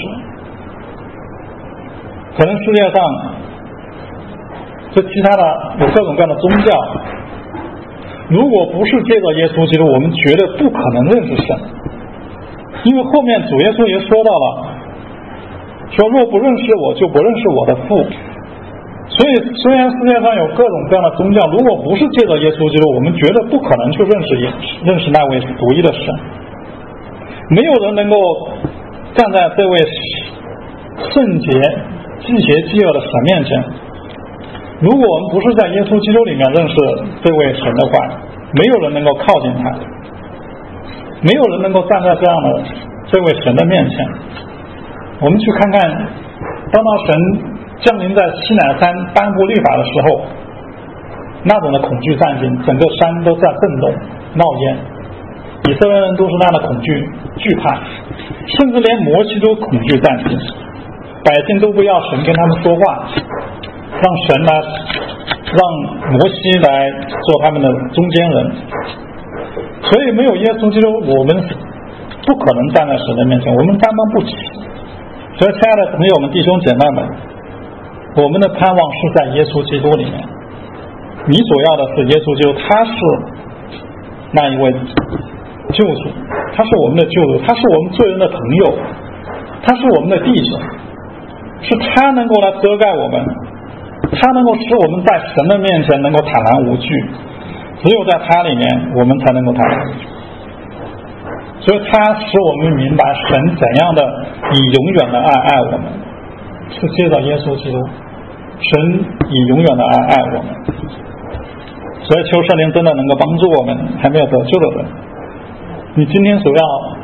可能世界上这其他的有各种各样的宗教，如果不是借着耶稣基督，我们绝对不可能认识神。因为后面主耶稣也说到了，说若不认识我，就不认识我的父。所以虽然世界上有各种各样的宗教，如果不是借着耶稣基督，我们绝对不可能去认识认识那位独一的神。没有人能够站在这位圣洁既邪既恶的神面前。如果我们不是在耶稣基督里面认识这位神的话，没有人能够靠近他，没有人能够站在这样的这位神的面前。我们去看看，当到神降临在西乃山颁布律法的时候，那种的恐惧战惊，整个山都在震动冒烟，以色列人都是那样的恐惧惧怕，甚至连摩西都恐惧战惊，百姓都不要神跟他们说话，让神来让摩西来做他们的中间人。所以没有耶稣基督，我们不可能站在神的面前，我们担当不起。所以亲爱的朋友们弟兄姐妹们，我们的盼望是在耶稣基督里面。你所要的是耶稣基督，他是那一位救主，他是我们的救主，他是我们罪人的朋友，他是我们的弟兄，是他能够来遮盖我们，他能够使我们在神的面前能够坦然无惧，只有在他里面我们才能够坦然无惧。所以他使我们明白神怎样的以永远的爱爱我们，是借着耶稣基督，神以永远的爱爱我们。所以求圣灵真的能够帮助我们还没有得救的人，你今天所要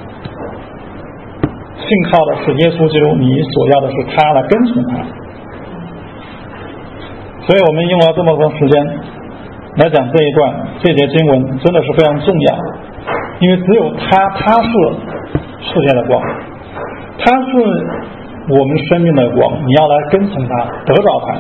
信靠的是耶稣基督，你所要的是他来跟从他。所以我们用了这么多时间来讲这一段这节经文，真的是非常重要，因为只有他他是世界的光，他是我们生命的光，你要来跟从他，得着他。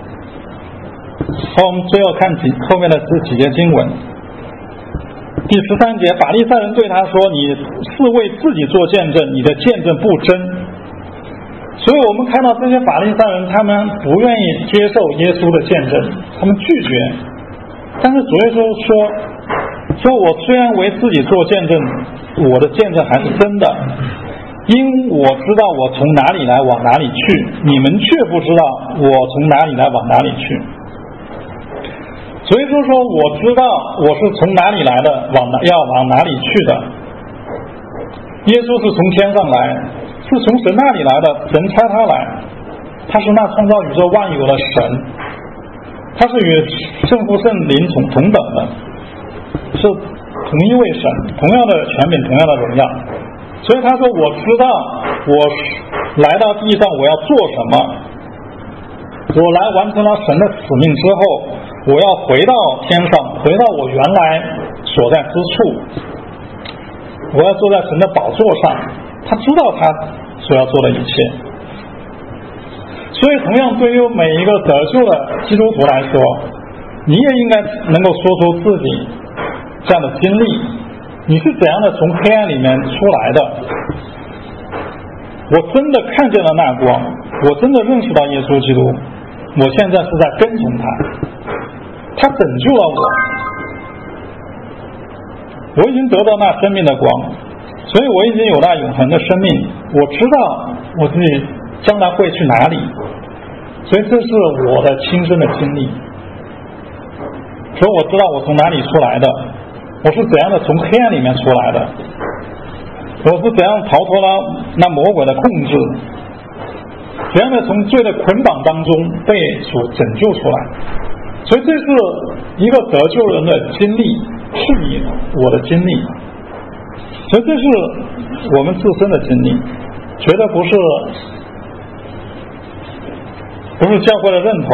好，我们最后看几后面的这几节经文。第十三节，法利赛人对他说，你是为自己做见证，你的见证不真。所以我们看到这些法利赛人，他们不愿意接受耶稣的见证，他们拒绝。但是主耶稣说，说我虽然为自己做见证，我的见证还是真的，因我知道我从哪里来往哪里去，你们却不知道我从哪里来往哪里去。所以说说我知道我是从哪里来的，往哪要往哪里去的。耶稣是从天上来，是从神那里来的，神差他来，他是那创造宇宙万有的神，他是与圣父圣灵同同等的，是同一位神，同样的权柄，同样的荣耀。所以他说我知道我来到地上我要做什么，我来完成了神的使命之后，我要回到天上，回到我原来所在之处，我要坐在神的宝座上。他知道他所要做的一切。所以同样对于每一个得救的基督徒来说，你也应该能够说出自己这样的经历，你是怎样的从黑暗里面出来的。我真的看见了那光，我真的认识到耶稣基督，我现在是在跟从他，他拯救了我，我已经得到那生命的光，所以我已经有那永恒的生命，我知道我自己将来会去哪里，所以这是我的亲身的经历。所以我知道我从哪里出来的，我是怎样的从黑暗里面出来的，我是怎样逃脱了那魔鬼的控制，怎样的从罪的捆绑当中被所拯救出来。所以这是一个得救人的经历，是你我的经历，所以这是我们自身的经历，绝对不是不是教会的认同，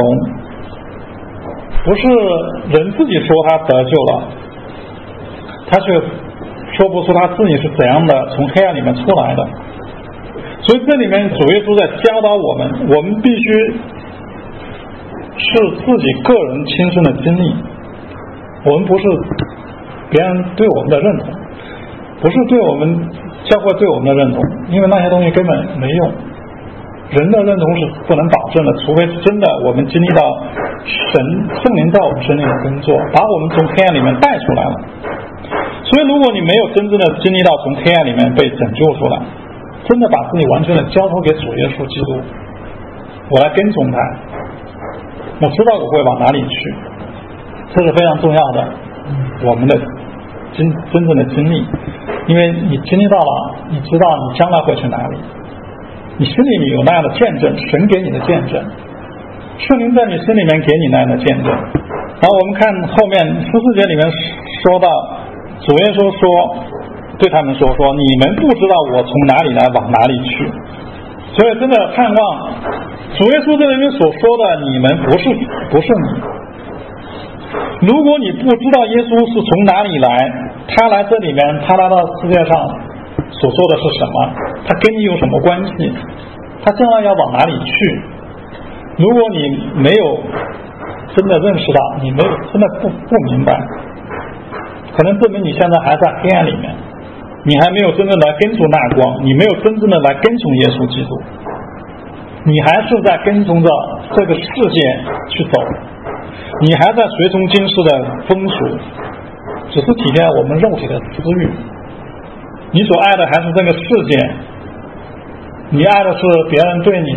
不是人自己说他得救了，他却说不出他自己是怎样的从黑暗里面出来的。所以这里面主耶稣在教导我们，我们必须是自己个人亲身的经历，我们不是别人对我们的认同，不是对我们教会对我们的认同，因为那些东西根本没用，人的认同是不能保证的，除非是真的我们经历到神圣灵在我们身上的工作，把我们从黑暗里面带出来了。所以如果你没有真正的经历到从黑暗里面被拯救出来，真的把自己完全的交托给主耶稣基督，我来跟从他，我知道我会往哪里去，这是非常重要的，我们的真真正的经历，因为你经历到了，你知道你将来会去哪里，你心里有那样的见证，神给你的见证，圣灵在你心里面给你那样的见证。然后我们看后面十四节里面说到，主耶稣说对他们说说你们不知道我从哪里来往哪里去。所以真的盼望主耶稣这里面所说的你们不是不是你，如果你不知道耶稣是从哪里来，他来这里面，他来到世界上所说的是什么，他跟你有什么关系，他将来要往哪里去，如果你没有真的认识到，你没有真的不不明白，可能证明你现在还在黑暗里面，你还没有真正的跟从那光，你没有真正的来跟从耶稣基督，你还是在跟从着这个世界去走，你还在随从今世的风俗，只是体现我们肉体的私欲，你所爱的还是这个世界，你爱的是别人对你的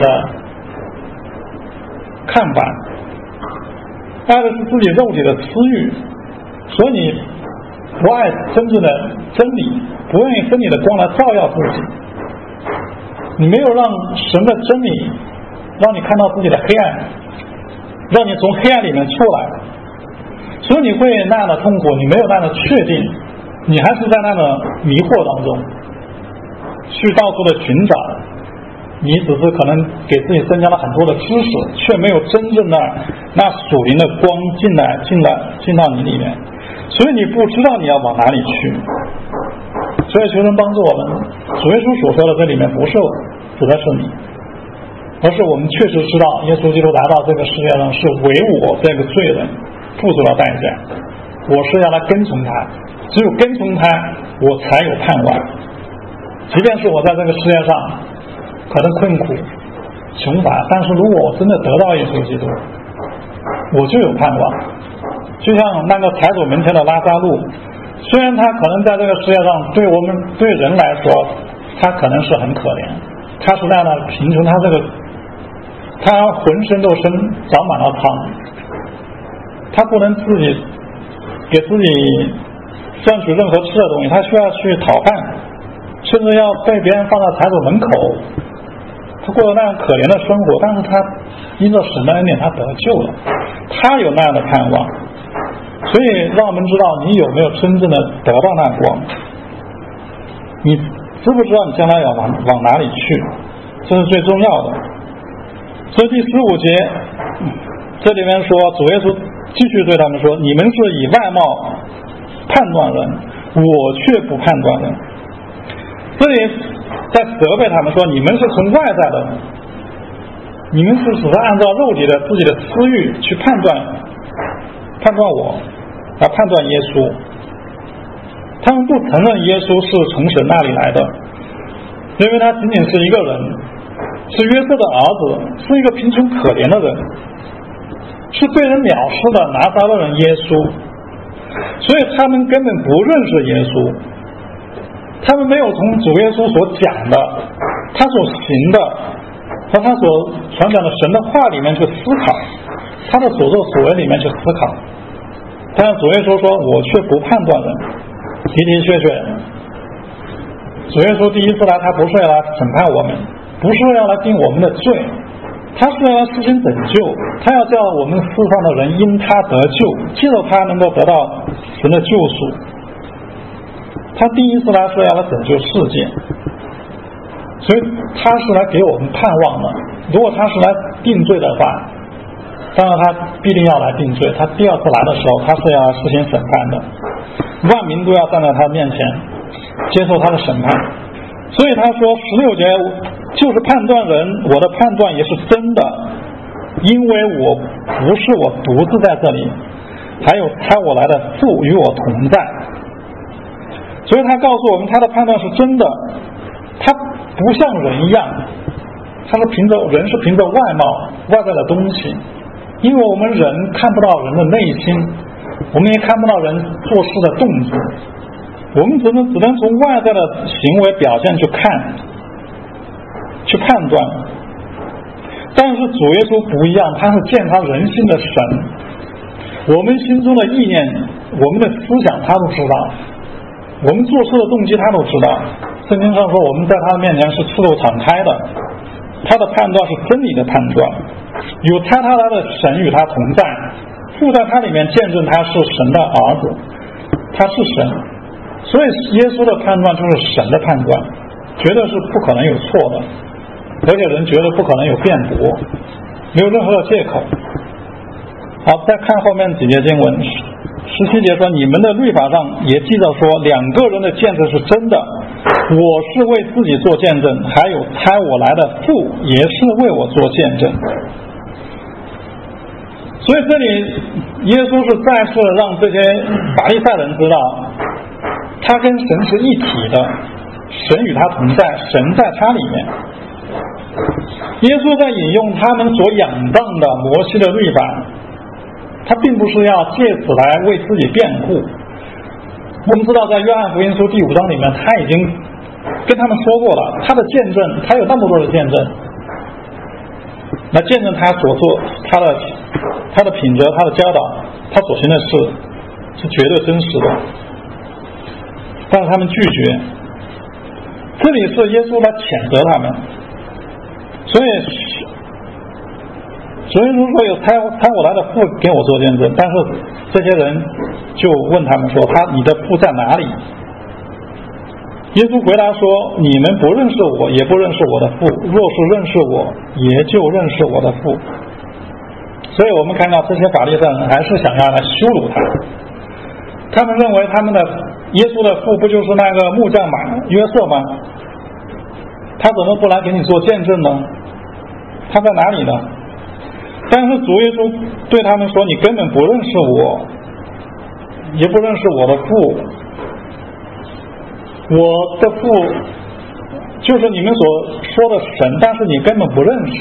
看法，爱的是自己肉体的私欲，所以你不爱真正的真理，不愿意真理的光来照耀自己，你没有让神的真理让你看到自己的黑暗，让你从黑暗里面出来，所以你会那样的痛苦，你没有那样的确定，你还是在那样的迷惑当中去到处的寻找，你只是可能给自己增加了很多的知识，却没有真正的那属灵的光进来进来进到你里面，所以你不知道你要往哪里去。所以求神帮助我们，主耶稣所说的这里面不是指的是你，而是我们确实知道耶稣基督来到这个世界上是为我这个罪人付出了代价，我是要来跟从他，只有跟从他我才有盼望，即便是我在这个世界上可能困苦穷乏，但是如果我真的得到耶稣基督，我就有盼望。就像那个财主门前的拉撒路，虽然他可能在这个世界上对我们对人来说他可能是很可怜，他是那样的贫穷，他这个他浑身都生长满了疮，他不能自己给自己赚取任何吃的东西，他需要去讨饭，甚至要被别人放在财主门口，他过了那样可怜的生活，但是他因着神的恩典他得救了，他有那样的盼望。所以让我们知道你有没有真正的得到那光，你知不知道你将来要往往哪里去，这是最重要的。所以第十五节这里面说，主耶稣继续对他们说，你们是以外貌判断人，我却不判断人。这里在责备他们说，你们是从外在的，你们是只是按照肉体的自己的私欲去判断判断我，来判断耶稣，他们不承认耶稣是从神那里来的，因为他仅仅是一个人，是约瑟的儿子，是一个贫穷可怜的人，是被人藐视的拿撒勒人耶稣，所以他们根本不认识耶稣，他们没有从主耶稣所讲的他所行的和他所传讲的神的话里面去思考，他的所作所为里面去思考。但是主耶稣说，我却不判断人，的的确确主耶稣第一次来，他不是要来审判我们，不是要来定我们的罪，他是要来施行拯救，他要叫我们世上的人因他得救，借着他能够得到神的救赎。他第一次来是要来拯救世界，所以他是来给我们盼望的。如果他是来定罪的话，当然他必定要来定罪，他第二次来的时候他是要来实行审判的，万民都要站在他面前接受他的审判。所以他说十六节就是判断人，我的判断也是真的，因为我不是我独自在这里，还有差我来的父与我同在。所以他告诉我们他的判断是真的，他不像人一样，他是凭着人是凭着外貌外在的东西，因为我们人看不到人的内心，我们也看不到人做事的动机，我们只能只能从外在的行为表现去看去判断。但是主耶稣不一样，他是鉴察人心的神，我们心中的意念我们的思想他都知道，我们做事的动机他都知道。圣经上说我们在他的面前是赤露敞开的，他的判断是真理的判断，有差他来的神与他同在，父在他里面见证他是神的儿子，他是神。所以耶稣的判断就是神的判断，绝对是不可能有错的，而且人绝对不可能有辩驳，没有任何的借口。好，再看后面几节经文，十七节说你们的律法上也记着说两个人的见证是真的，我是为自己做见证，还有差我来的父也是为我做见证。所以这里耶稣是再次让这些法利赛人知道他跟神是一体的，神与他同在，神在他里面。耶稣在引用他们所仰仗的摩西的律法，他并不是要借此来为自己辩护。我们知道在约翰福音书第五章里面他已经跟他们说过了，他的见证，他有那么多的见证来见证他所做他的他的品德，他的教导，他所行的事是绝对真实的，但是他们拒绝。这里是耶稣来谴责他们，所以所以说有差差我来的父给我做见证，但是这些人就问他们说他你的父在哪里？耶稣回答说你们不认识我，也不认识我的父，若是认识我，也就认识我的父。所以我们看到这些法利赛人还是想要来羞辱他，他们认为他们的耶稣的父不就是那个木匠马约瑟吗？他怎么不来给你做见证呢？他在哪里呢？但是主耶稣对他们说你根本不认识我，也不认识我的父，我的父就是你们所说的神，但是你根本不认识，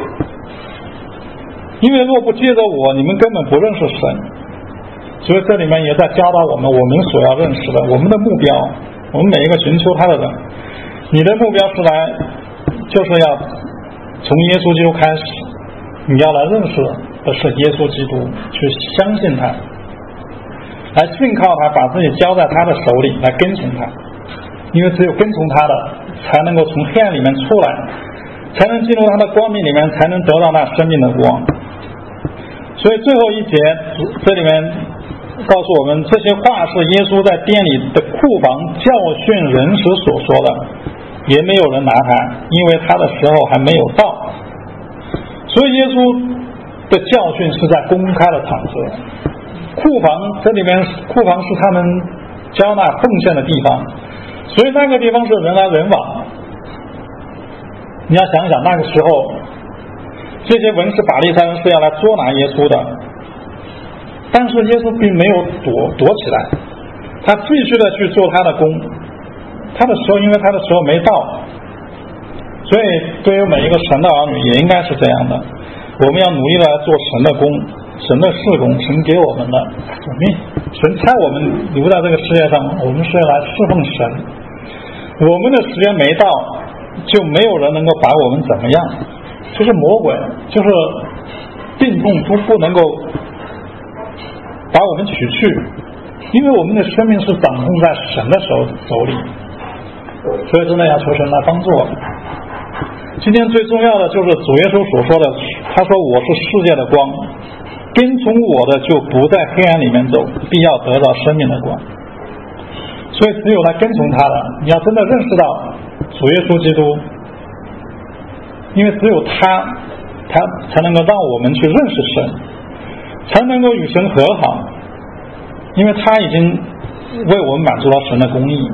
因为若不借着我，你们根本不认识神。所以这里面也在教导我们我们所要认识的，我们的目标，我们每一个寻求他的人，你的目标是来就是要从耶稣基督开始，你要来认识的是耶稣基督，去相信他，来信靠他，把自己交在他的手里，来跟从他。因为只有跟从他的才能够从黑暗里面出来，才能进入他的光明里面，才能得到那生命的光。所以最后一节这里面告诉我们，这些话是耶稣在店里的库房教训人时所说的，也没有人拿他，因为他的时候还没有到。所以耶稣的教训是在公开的场合，库房这里面库房是他们交纳奉献的地方，所以那个地方是人来人往。你要想想那个时候这些文士法利赛人是要来捉拿耶稣的，但是耶稣并没有躲躲起来，他继续的去做他的工，他的时候因为他的时候没到。所以对于每一个神的儿女也应该是这样的，我们要努力的来做神的工，神的事工，神给我们的使命，神差我们留在这个世界上，我们是要来侍奉神。我们的时间没到，就没有人能够把我们怎么样，就是魔鬼，就是病痛都不能够把我们取去，因为我们的生命是掌控在神的手手里。所以真的要求神来帮助我们。今天最重要的就是主耶稣所说的，他说我是世界的光，跟从我的就不在黑暗里面走，必要得到生命的光。所以只有来跟从他的，你要真的认识到主耶稣基督，因为只有他他才能够让我们去认识神，才能够与神和好，因为他已经为我们满足了神的公义。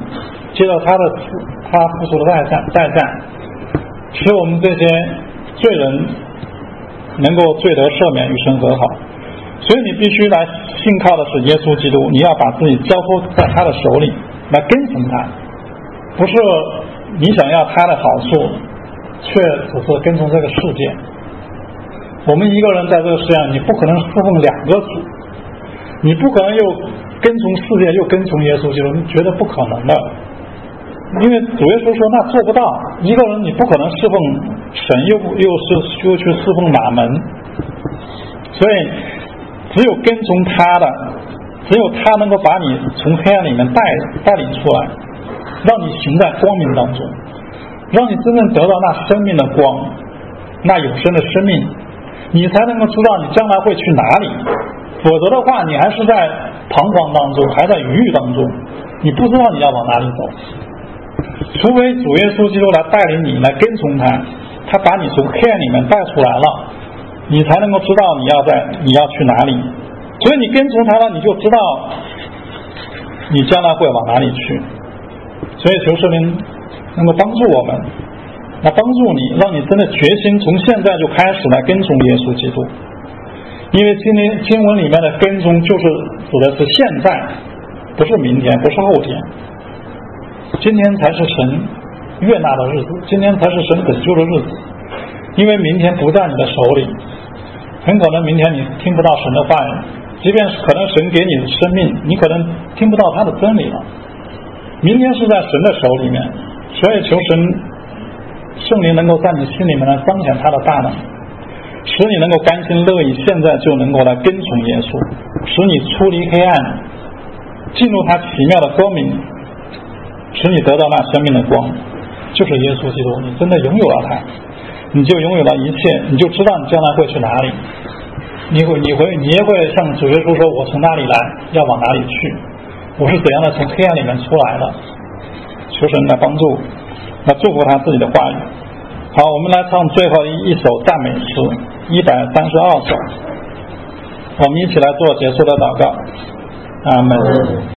接受他的他付出的代价代价，使我们这些罪人能够罪得赦免，与神和好。所以你必须来信靠的是耶稣基督，你要把自己交托在他的手里，来跟从他，不是你想要他的好处，却只是跟从这个世界。我们一个人在这个世界上，你不可能侍奉两个主，你不可能又跟从世界又跟从耶稣基督，你觉得不可能的。因为主耶稣说那做不到，一个人你不可能侍奉神又又是又去侍奉马门，所以只有跟从他的，只有他能够把你从黑暗里面带带领出来，让你行在光明当中，让你真正得到那生命的光，那有生的生命，你才能够知道你将来会去哪里。否则的话，你还是在彷徨当中，还在余欲当中，你不知道你要往哪里走。除非主耶稣基督来带领你，来跟从他，他把你从黑暗里面带出来了，你才能够知道你要在你要去哪里。所以你跟从他了，你就知道你将来会往哪里去。所以求圣灵能够帮助我们，来帮助你，让你真的决心从现在就开始来跟从耶稣基督。因为今天经文里面的跟从就是指的是现在，不是明天，不是后天。今天才是神悦纳的日子，今天才是神拯救的日子。因为明天不在你的手里，很可能明天你听不到神的话语，即便是可能神给你的生命，你可能听不到他的真理了。明天是在神的手里面，所以求神圣灵能够在你心里面来彰显他的大能，使你能够甘心乐意现在就能够来跟从耶稣，使你出离黑暗，进入他奇妙的光明，使你得到那生命的光，就是耶稣基督。你真的拥有了他，你就拥有了一切，你就知道你将来会去哪里。你会你会你也会向主耶稣说，我从哪里来，要往哪里去，我是怎样的从黑暗里面出来的。求神来帮助，来祝福他自己的话语。好，我们来唱最后一首赞美诗一百三十二首，我们一起来做结束的祷告。阿们。